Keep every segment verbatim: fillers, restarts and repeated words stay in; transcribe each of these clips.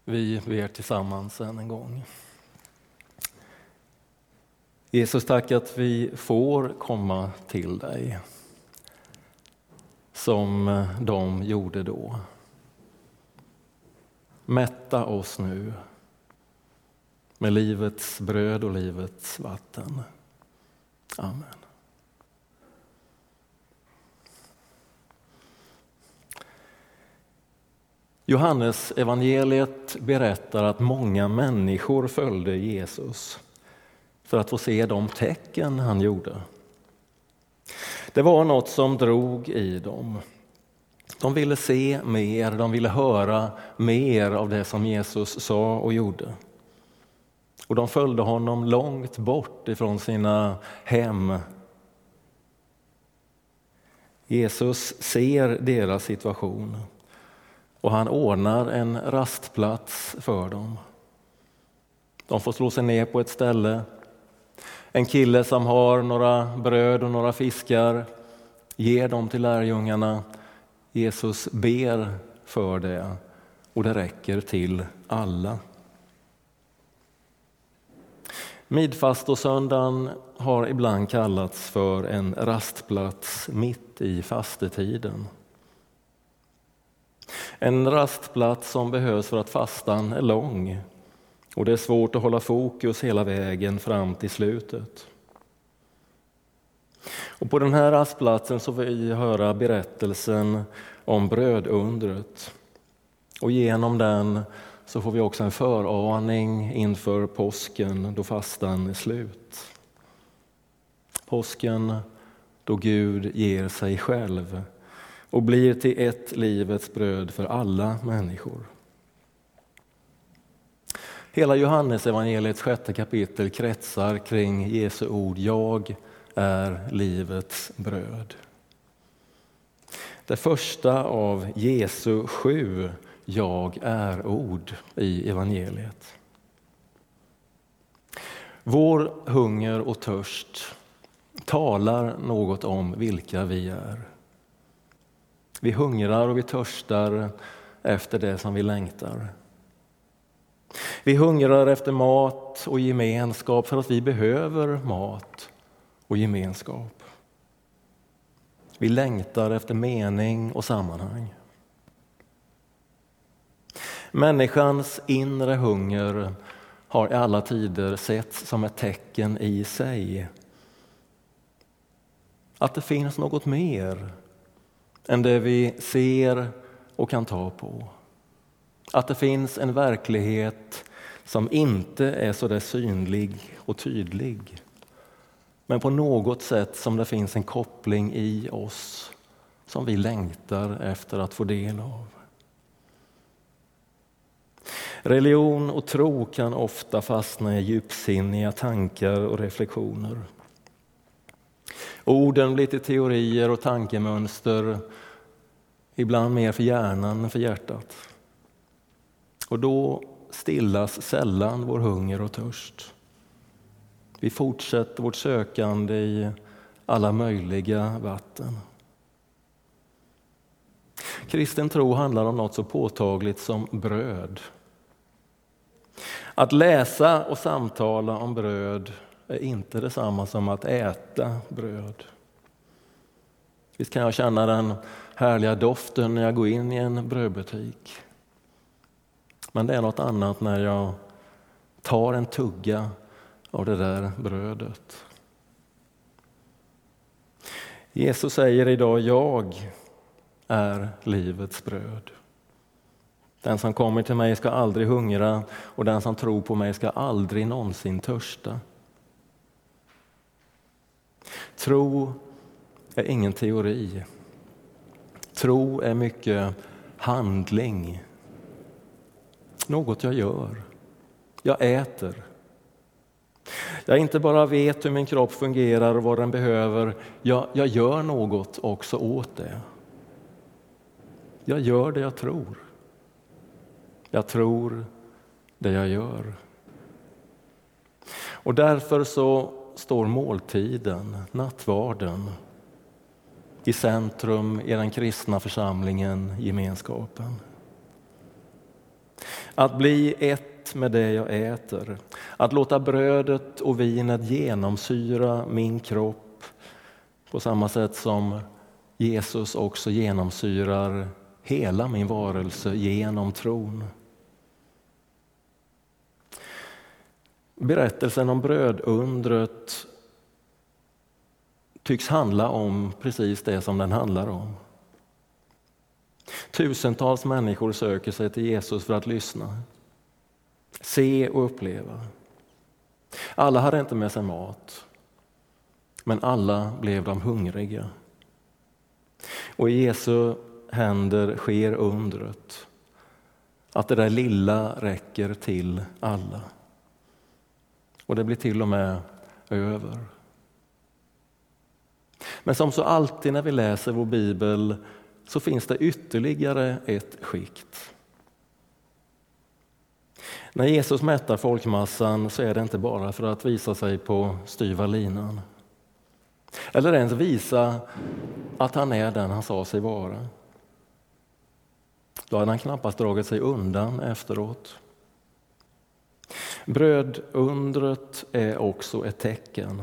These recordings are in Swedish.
Vi ber tillsammans än en gång. Jesus, tack att vi får komma till dig som de gjorde då. Mätta oss nu med livets bröd och livets vatten. Amen. Johannes evangeliet berättar att många människor följde Jesus för att få se de tecken han gjorde. Det var något som drog i dem. De ville se mer, de ville höra mer av det som Jesus sa och gjorde. Och de följde honom långt bort ifrån sina hem. Jesus ser deras situation och han ordnar en rastplats för dem. De får slå sig ner på ett ställe. En kille som har några bröd och några fiskar ger dem till lärjungarna. Jesus ber för det och det räcker till alla. Midfastosöndagen har ibland kallats för en rastplats mitt i fastetiden. En rastplats som behövs för att fastan är lång och det är svårt att hålla fokus hela vägen fram till slutet. Och på den här rastplatsen så får vi höra berättelsen om brödundret. Och genom den så får vi också en föraning inför påsken då fastan är slut. Påsken då Gud ger sig själv och blir till ett livets bröd för alla människor. Hela Johannes evangeliets sjätte kapitel kretsar kring Jesu ord: jag är livets bröd. Det första av Jesu sju jag är ord i evangeliet. Vår hunger och törst talar något om vilka vi är. Vi hungrar och vi törstar efter det som vi längtar. Vi hungrar efter mat och gemenskap för att vi behöver mat och gemenskap. Vi längtar efter mening och sammanhang. Människans inre hunger har i alla tider setts som ett tecken i sig. Att det finns något mer än det vi ser och kan ta på. Att det finns en verklighet som inte är så där synlig och tydlig. Men på något sätt som det finns en koppling i oss som vi längtar efter att få del av. Religion och tro kan ofta fastna i djupsinniga tankar och reflektioner. Orden blir till teorier och tankemönster, ibland mer för hjärnan än för hjärtat. Och då stillas sällan vår hunger och törst. Vi fortsätter vårt sökande i alla möjliga vatten. Kristen tro handlar om något så påtagligt som bröd. Att läsa och samtala om bröd är inte detsamma som att äta bröd. Visst kan jag känna den härliga doften när jag går in i en brödbutik. Men det är något annat när jag tar en tugga av det där brödet. Jesus säger idag: jag är livets bröd. Den som kommer till mig ska aldrig hungra och den som tror på mig ska aldrig någonsin törsta. Tro är ingen teori. Tro är mycket handling. Något jag gör. Jag äter. Jag inte bara vet hur min kropp fungerar och vad den behöver. Jag, jag gör något också åt det. Jag gör det jag tror. Jag tror det jag gör. Och därför så står måltiden, nattvarden, i centrum i den kristna församlingen, gemenskapen. Att bli ett med det jag äter. Att låta brödet och vinet genomsyra min kropp på samma sätt som Jesus också genomsyrar hela min varelse genom tron. Berättelsen om brödundret tycks handla om precis det som den handlar om. Tusentals människor söker sig till Jesus för att lyssna, se och uppleva. Alla hade inte med sig mat, men alla blev de hungriga. Och i Jesu händer sker undret, att det där lilla räcker till alla. Och det blir till och med över. Men som så alltid när vi läser vår bibel så finns det ytterligare ett skikt. När Jesus mättar folkmassan så är det inte bara för att visa sig på styva linan. Eller ens visa att han är den han sa sig vara. Då hade han knappast dragit sig undan efteråt. Brödundret är också ett tecken.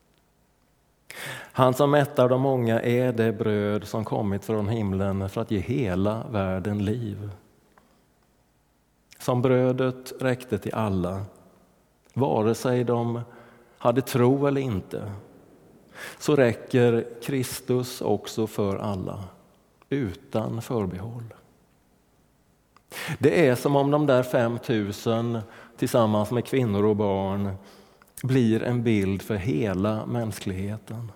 Han som mättar de många är det bröd som kommit från himlen för att ge hela världen liv. Som brödet räckte till alla, vare sig de hade tro eller inte, så räcker Kristus också för alla, utan förbehåll. Det är som om de där fem tusen tillsammans med kvinnor och barn blir en bild för hela mänskligheten.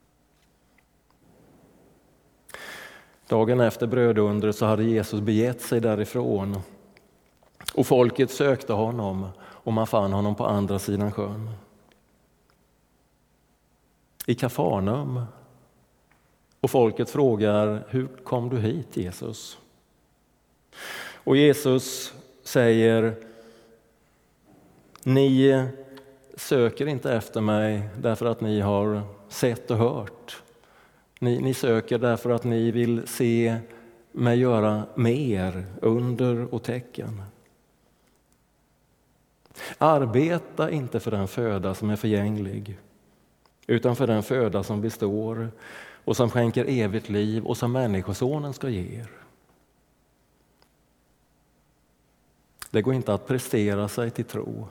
Dagen efter brödundret så hade Jesus begett sig därifrån och folket sökte honom och man fann honom på andra sidan sjön. I Kafarnaum. Och folket frågar: hur kom du hit, Jesus? Och Jesus säger: ni söker inte efter mig därför att ni har sett och hört. Ni, ni söker därför att ni vill se mig göra mer under och tecken. Arbeta inte för den föda som är förgänglig, utan för den föda som består och som skänker evigt liv och som Människosonen ska ge er. Det går inte att prestera sig till tro.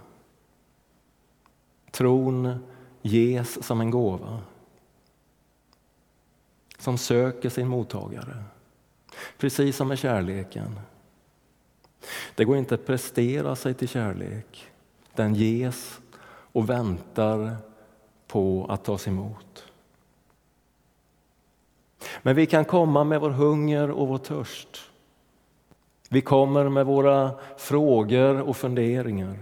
Tron ges som en gåva som söker sin mottagare, precis som med kärleken. Det går inte att prestera sig till kärlek. Den ges och väntar på att tas emot. Men vi kan komma med vår hunger och vår törst. Vi kommer med våra frågor och funderingar.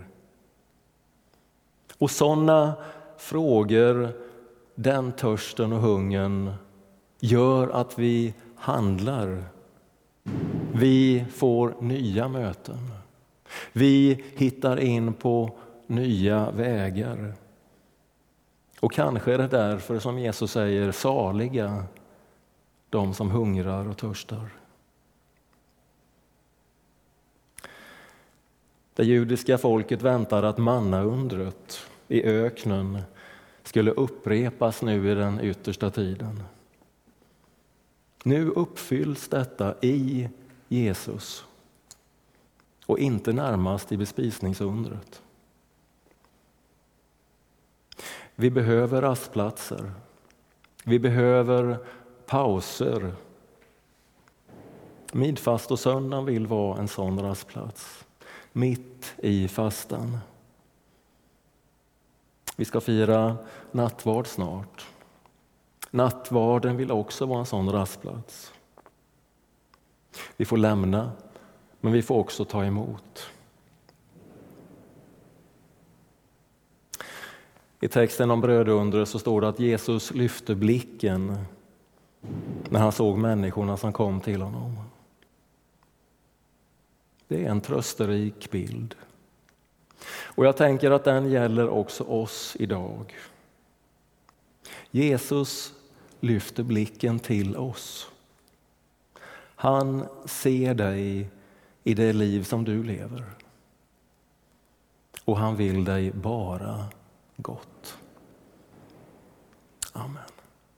Och sådana frågor, den törsten och hungern gör att vi handlar. Vi får nya möten. Vi hittar in på nya vägar. Och kanske är det därför som Jesus säger: saliga de som hungrar och törstar. Det judiska folket väntade att mannaundret i öknen skulle upprepas nu i den yttersta tiden. Nu uppfylls detta i Jesus och inte närmast i bespisningsundret. Vi behöver rastplatser. Vi behöver pauser. Midfast och söndagen vill vara en sån rastplats. Mitt i fastan. Vi ska fira nattvard snart. Nattvarden vill också vara en sån rastplats. Vi får lämna, men vi får också ta emot. I texten om brödundret så står det att Jesus lyfte blicken när han såg människorna som kom till honom. Det är en trösterik bild. Och jag tänker att den gäller också oss idag. Jesus lyfter blicken till oss. Han ser dig i det liv som du lever. och han vill dig bara gott. Amen.